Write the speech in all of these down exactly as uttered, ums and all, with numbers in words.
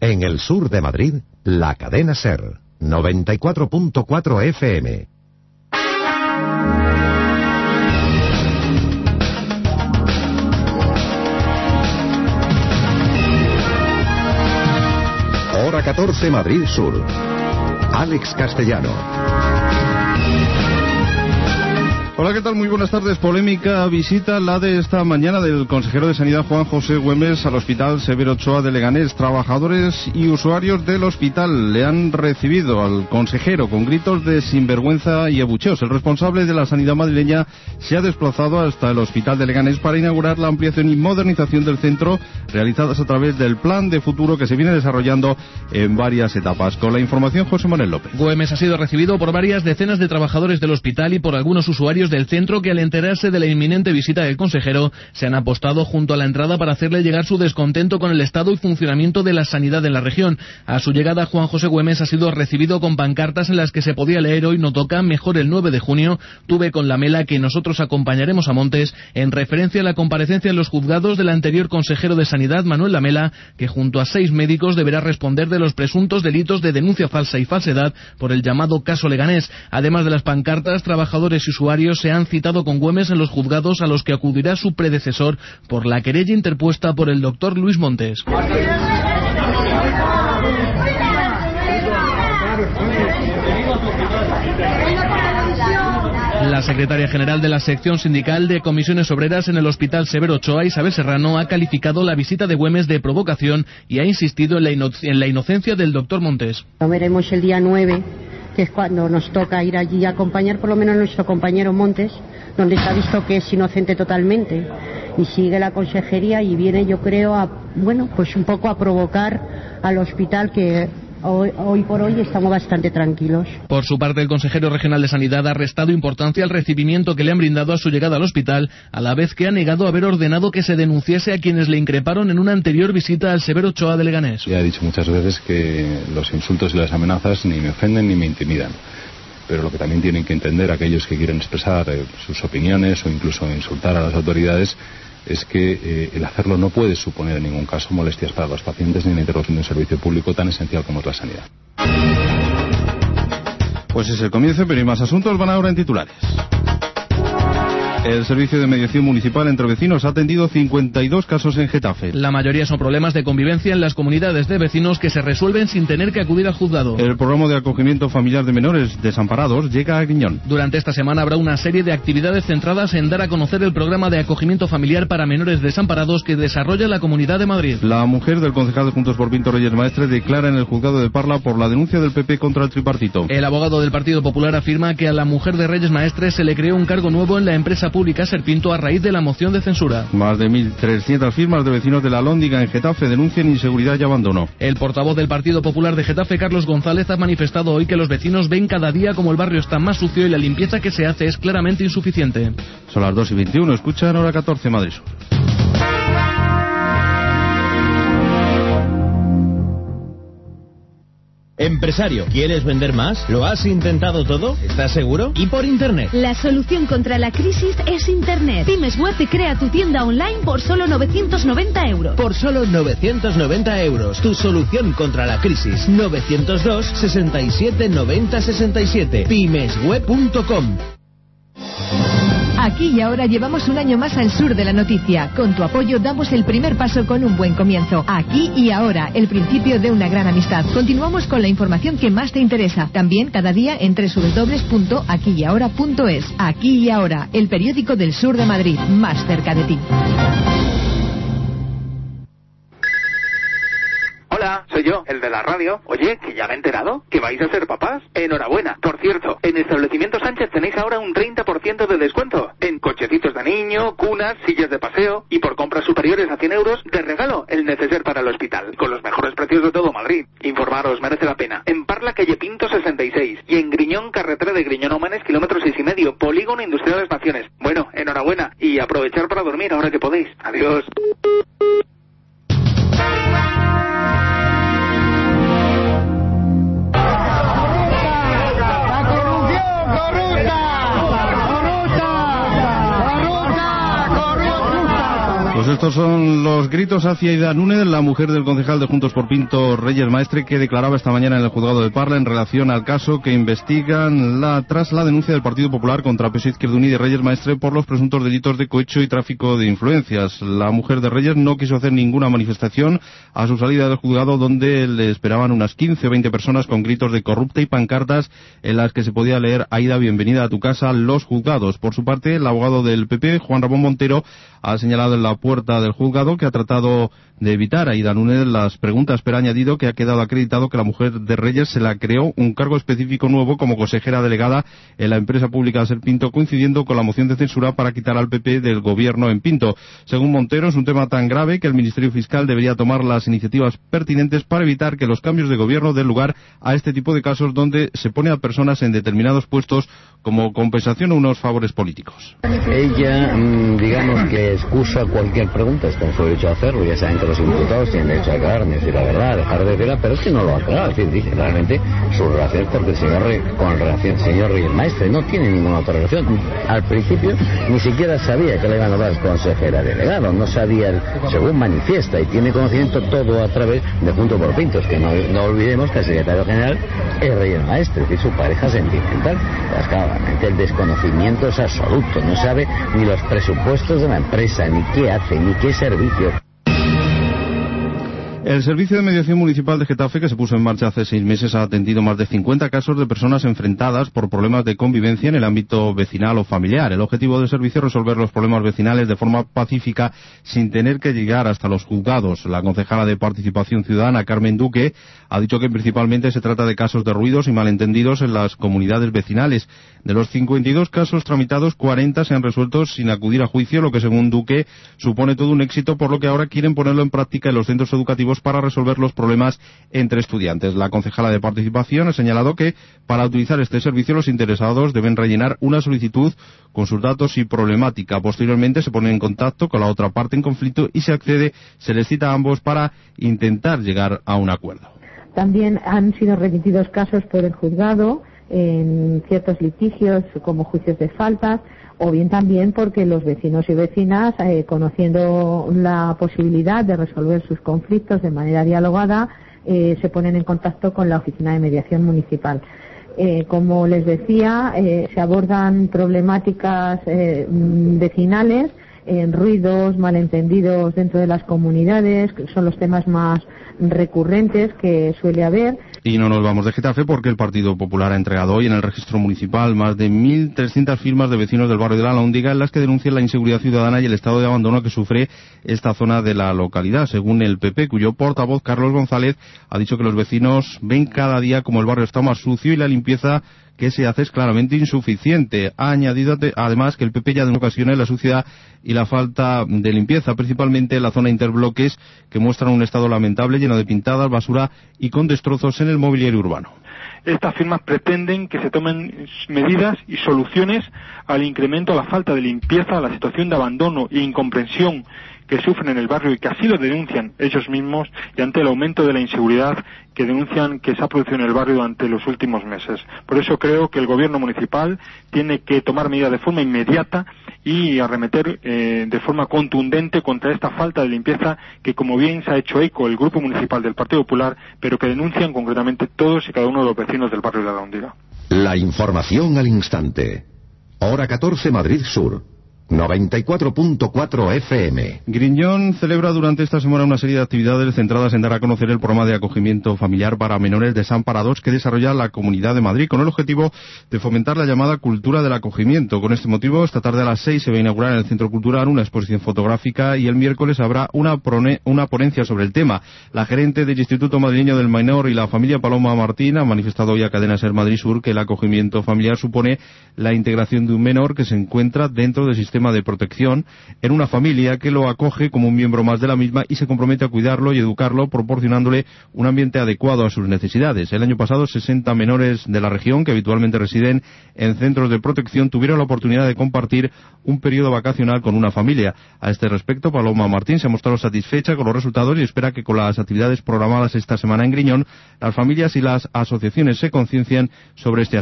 En el sur de Madrid, la cadena SER, noventa y cuatro punto cuatro F M. Hora catorce, Madrid Sur. Alex Castellano. Hola, ¿qué tal? Muy buenas tardes. Polémica visita la de esta mañana del consejero de Sanidad Juan José Güemes al Hospital Severo Ochoa de Leganés. Trabajadores y usuarios del hospital le han recibido al consejero con gritos de sinvergüenza y abucheos. El responsable de la sanidad madrileña se ha desplazado hasta el Hospital de Leganés para inaugurar la ampliación y modernización del centro realizadas a través del plan de futuro que se viene desarrollando en varias etapas. Con la información, José Manuel López. Güemes ha sido recibido por varias decenas de trabajadores del hospital y por algunos usuarios del centro que, al enterarse de la inminente visita del consejero, se han apostado junto a la entrada para hacerle llegar su descontento con el estado y funcionamiento de la sanidad en la región. A su llegada, Juan José Güemes ha sido recibido con pancartas en las que se podía leer: hoy no toca, mejor el nueve de junio, tuve con la mela que nosotros acompañaremos a Montes, en referencia a la comparecencia en los juzgados del anterior consejero de Sanidad, Manuel Lamela, que junto a seis médicos deberá responder de los presuntos delitos de denuncia falsa y falsedad por el llamado caso Leganés. Además de las pancartas, trabajadores y usuarios se han citado con Güemes en los juzgados a los que acudirá su predecesor por la querella interpuesta por el doctor Luis Montes. La secretaria general de la sección sindical de comisiones obreras en el Hospital Severo Ochoa, Isabel Serrano, ha calificado la visita de Güemes de provocación y ha insistido en la, ino- en la inocencia del doctor Montes. Lo veremos el día nueve, que es cuando nos toca ir allí a acompañar por lo menos a nuestro compañero Montes, donde se ha visto que es inocente totalmente, y sigue la consejería y viene, yo creo, a, bueno, pues un poco a provocar al hospital, que hoy, hoy por hoy estamos bastante tranquilos. Por su parte, el consejero regional de Sanidad ha restado importancia al recibimiento que le han brindado a su llegada al hospital, a la vez que ha negado haber ordenado que se denunciase a quienes le increparon en una anterior visita al Severo Ochoa de Leganés. Ya he dicho muchas veces que los insultos y las amenazas ni me ofenden ni me intimidan. Pero lo que también tienen que entender aquellos que quieren expresar eh, sus opiniones o incluso insultar a las autoridades es que eh, el hacerlo no puede suponer en ningún caso molestias para los pacientes ni la interrupción de un servicio público tan esencial como es la sanidad. Pues es el comienzo, pero hay más asuntos. Van ahora en titulares. El Servicio de Mediación Municipal entre Vecinos ha atendido cincuenta y dos casos en Getafe. La mayoría son problemas de convivencia en las comunidades de vecinos que se resuelven sin tener que acudir al juzgado. El programa de acogimiento familiar de menores desamparados llega a Griñón. Durante esta semana habrá una serie de actividades centradas en dar a conocer el programa de acogimiento familiar para menores desamparados que desarrolla la Comunidad de Madrid. La mujer del concejal de Juntos por Pinto Reyes Maestre declara en el juzgado de Parla por la denuncia del P P contra el tripartito. El abogado del Partido Popular afirma que a la mujer de Reyes Maestre se le creó un cargo nuevo en la empresa pública Serpinto a raíz de la moción de censura. Más de mil trescientas firmas de vecinos de la Lóndiga en Getafe denuncian inseguridad y abandono. El portavoz del Partido Popular de Getafe, Carlos González, ha manifestado hoy que los vecinos ven cada día como el barrio está más sucio y la limpieza que se hace es claramente insuficiente. Son las dos y veintiuno, escuchan Hora catorce, Madrid Sur. Empresario, ¿quieres vender más? ¿Lo has intentado todo? ¿Estás seguro? ¿Y por Internet? La solución contra la crisis es Internet. Pymes Web te crea tu tienda online por solo novecientos noventa euros. Por solo novecientos noventa euros. Tu solución contra la crisis. novecientos dos, sesenta y siete, noventa, sesenta y siete. pymes web punto com. Aquí y ahora llevamos un año más al sur de la noticia. Con tu apoyo damos el primer paso con un buen comienzo. Aquí y ahora, el principio de una gran amistad. Continuamos con la información que más te interesa. También cada día en doble u doble u doble u punto aquí y ahora punto es. Aquí y ahora, el periódico del sur de Madrid, más cerca de ti. Hola, soy yo, el de la radio. Oye, que ya me he enterado que vais a ser papás. Enhorabuena. Por cierto, en Establecimiento Sánchez tenéis ahora un treinta por ciento de descuento en cochecitos de niño, cunas, sillas de paseo, y por compras superiores a cien euros de regalo el neceser para el hospital, con los mejores precios de todo Madrid. Informaros, merece la pena. En Parla, calle Pinto sesenta y seis, y en Griñón, carretera de Griñón a Humanes, kilómetro seis y medio, Polígono Industrial Las Naciones. Bueno, enhorabuena, y aprovechar para dormir ahora que podéis. Adiós. Pues esto Estos son los gritos hacia Aida Núñez, la mujer del concejal de Juntos por Pinto, Reyes Maestre, que declaraba esta mañana en el juzgado de Parla en relación al caso que investigan la, tras la denuncia del Partido Popular contra P S O E Izquierda Unida y Reyes Maestre por los presuntos delitos de cohecho y tráfico de influencias. La mujer de Reyes no quiso hacer ninguna manifestación a su salida del juzgado, donde le esperaban unas quince o veinte personas con gritos de corrupta y pancartas en las que se podía leer: Aida, bienvenida a tu casa, los juzgados. Por su parte, el abogado del P P, Juan Ramón Montero, ha señalado en la puerta del juzgado que ha tratado de evitar a Aida Núñez las preguntas, pero ha añadido que ha quedado acreditado que la mujer de Reyes se la creó un cargo específico nuevo como consejera delegada en la empresa pública Ser Pinto, coincidiendo con la moción de censura para quitar al P P del gobierno en Pinto. Según Montero, es un tema tan grave que el Ministerio Fiscal debería tomar las iniciativas pertinentes para evitar que los cambios de gobierno den lugar a este tipo de casos donde se pone a personas en determinados puestos como compensación o unos favores políticos. Ella, digamos que excusa cualquier pregunta, está en su derecho a hacerlo, ya saben que los imputados tienen derecho a aclarar, decir la verdad, dejar de decirla, pero es que no lo aclara, es decir, dice realmente su relación porque el señor Rey, con relación al señor Reyes Maestre no tiene ninguna otra relación. Al principio ni siquiera sabía que le iban a dar consejera delegada, no sabía, el, según manifiesta, y tiene conocimiento todo a través de Juntos por Pintos, que no, no olvidemos que el secretario general es Reyes Maestre, es decir, su pareja sentimental. Pues claro, realmente el desconocimiento es absoluto, no sabe ni los presupuestos de la empresa, ni qué hace, ni qué servicio. El Servicio de Mediación Municipal de Getafe, que se puso en marcha hace seis meses, ha atendido más de cincuenta casos de personas enfrentadas por problemas de convivencia en el ámbito vecinal o familiar. El objetivo del servicio es resolver los problemas vecinales de forma pacífica sin tener que llegar hasta los juzgados. La concejala de Participación Ciudadana, Carmen Duque, ha dicho que principalmente se trata de casos de ruidos y malentendidos en las comunidades vecinales. De los cincuenta y dos casos tramitados, cuarenta se han resuelto sin acudir a juicio, lo que según Duque supone todo un éxito, por lo que ahora quieren ponerlo en práctica en los centros educativos para resolver los problemas entre estudiantes. La concejala de Participación ha señalado que para utilizar este servicio los interesados deben rellenar una solicitud con sus datos y problemática. Posteriormente se ponen en contacto con la otra parte en conflicto y se accede, se les cita a ambos para intentar llegar a un acuerdo. También han sido remitidos casos por el juzgado en ciertos litigios como juicios de faltas, o bien también porque los vecinos y vecinas, eh, conociendo la posibilidad de resolver sus conflictos de manera dialogada, eh, se ponen en contacto con la Oficina de Mediación Municipal. Eh, como les decía, eh, se abordan problemáticas eh, vecinales, en ruidos, malentendidos dentro de las comunidades, que son los temas más recurrentes que suele haber. Y no nos vamos de Getafe porque el Partido Popular ha entregado hoy en el registro municipal más de mil trescientas firmas de vecinos del barrio de la Alhóndiga en las que denuncian la inseguridad ciudadana y el estado de abandono que sufre esta zona de la localidad. Según el P P, cuyo portavoz, Carlos González, ha dicho que los vecinos ven cada día como el barrio está más sucio y la limpieza que se hace es claramente insuficiente. Ha añadido además que el P P ya de ocasiones la suciedad y la falta de limpieza, principalmente en la zona interbloques, que muestran un estado lamentable, lleno de pintadas, basura y con destrozos en el mobiliario urbano. Estas firmas pretenden que se tomen medidas y soluciones al incremento, a la falta de limpieza, a la situación de abandono e incomprensión que sufren en el barrio y que así lo denuncian ellos mismos, y ante el aumento de la inseguridad que denuncian que se ha producido en el barrio durante los últimos meses. Por eso creo que el gobierno municipal tiene que tomar medidas de forma inmediata y arremeter eh, de forma contundente contra esta falta de limpieza que, como bien se ha hecho eco el Grupo Municipal del Partido Popular, pero que denuncian concretamente todos y cada uno de los vecinos del barrio de la Alhóndiga. La información al instante. Hora catorce, Madrid Sur. noventa y cuatro punto cuatro F M. Griñón celebra durante esta semana una serie de actividades centradas en dar a conocer el programa de acogimiento familiar para menores desamparados que desarrolla la Comunidad de Madrid, con el objetivo de fomentar la llamada cultura del acogimiento. Con este motivo, esta tarde a las seis se va a inaugurar en el Centro Cultural una exposición fotográfica y el miércoles habrá una, prone, una ponencia sobre el tema. La gerente del Instituto Madrileño del Menor y la familia, Paloma Martín, ha manifestado hoy a Cadena Ser Madrid Sur que el acogimiento familiar supone la integración de un menor que se encuentra dentro del sistema de protección en una familia que lo acoge como un miembro más de la misma y se compromete a cuidarlo y educarlo, proporcionándole un ambiente adecuado a sus necesidades. El año pasado, sesenta menores de la región que habitualmente residen en centros de protección tuvieron la oportunidad de compartir un periodo vacacional con una familia. A este respecto, Paloma Martín se ha mostrado satisfecha con los resultados y espera que con las actividades programadas esta semana en Griñón, las familias y las asociaciones se conciencien sobre este asunto.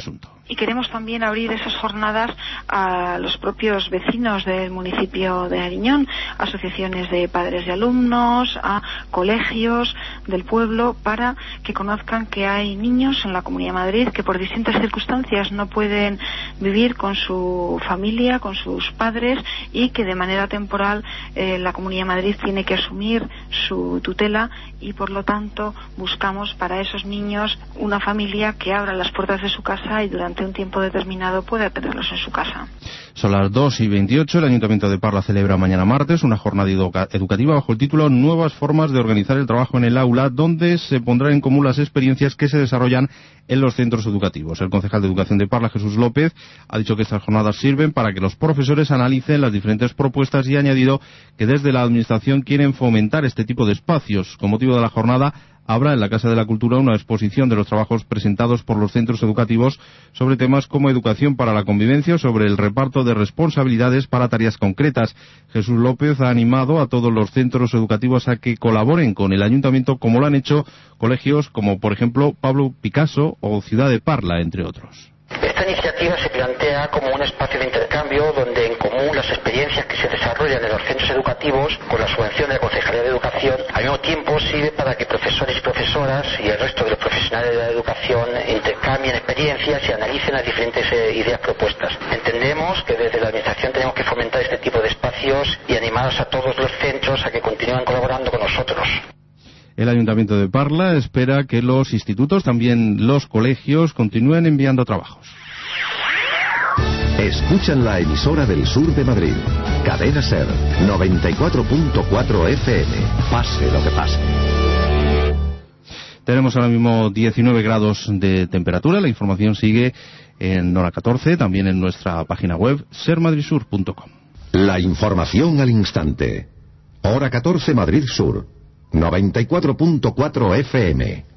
y queremos también abrir esas jornadas a los propios vecinos del municipio de Nariñón, asociaciones de padres de alumnos, a colegios del pueblo, para que conozcan que hay niños en la Comunidad de Madrid que por distintas circunstancias no pueden vivir con su familia, con sus padres, y que de manera temporal eh, la Comunidad de Madrid tiene que asumir su tutela, y por lo tanto buscamos para esos niños una familia que abra las puertas de su casa y durante un tiempo determinado pueda tenerlos en su casa. Son las dos y veintiocho. El Ayuntamiento de Parla celebra mañana martes una jornada educa- educativa bajo el título Nuevas formas de organizar el trabajo en el aula, donde se pondrán en común las experiencias que se desarrollan en los centros educativos. El concejal de Educación de Parla, Jesús López, ha dicho que estas jornadas sirven para que los profesores analicen las diferentes propuestas y ha añadido que desde la Administración quieren fomentar este tipo de espacios. Con motivo de la jornada, habrá en la Casa de la Cultura una exposición de los trabajos presentados por los centros educativos sobre temas como educación para la convivencia o sobre el reparto de responsabilidades para tareas concretas. Jesús López ha animado a todos los centros educativos a que colaboren con el Ayuntamiento, como lo han hecho colegios como, por ejemplo, Pablo Picasso o Ciudad de Parla, entre otros. Esta iniciativa se plantea como un espacio de intercambio donde en común las experiencias que se desarrollan en los centros educativos con la subvención de la Concejalía de Educación al mismo tiempo sirve para que profesores y profesoras y el resto de los profesionales de la educación intercambien experiencias y analicen las diferentes eh, ideas propuestas. Entendemos que desde la Administración tenemos que fomentar este tipo de espacios y animar a todos los centros a que continúen colaborando con nosotros. El Ayuntamiento de Parla espera que los institutos, también los colegios, continúen enviando trabajos. Escuchan la emisora del sur de Madrid. Cadena Ser, noventa y cuatro punto cuatro F M. Pase lo que pase. Tenemos ahora mismo diecinueve grados de temperatura. La información sigue en hora catorce, también en nuestra página web, ser madrid sur punto com. La información al instante. Hora catorce Madrid Sur. noventa y cuatro punto cuatro F M.